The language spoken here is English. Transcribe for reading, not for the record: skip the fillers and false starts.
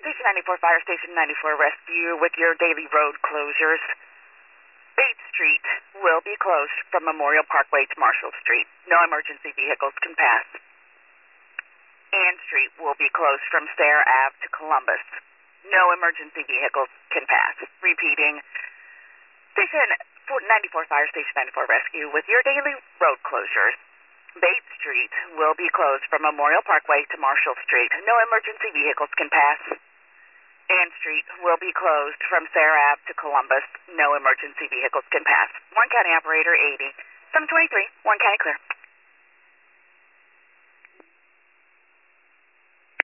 Station 94 Fire Station 94 Rescue with your daily road closures. Bates Street will be closed from Memorial Parkway to Marshall Street. No emergency vehicles can pass. Ann Street will be closed from Sayre Ave to Columbus. No emergency vehicles can pass. Repeating, Station 94 Fire Station 94 Rescue with your daily road closures. Bates Street will be closed from Memorial Parkway to Marshall Street. No emergency vehicles can pass. Ann Street will be closed from Sayre Ave to Columbus. No emergency vehicles can pass. Warren County Operator 80. 723, Warren County clear.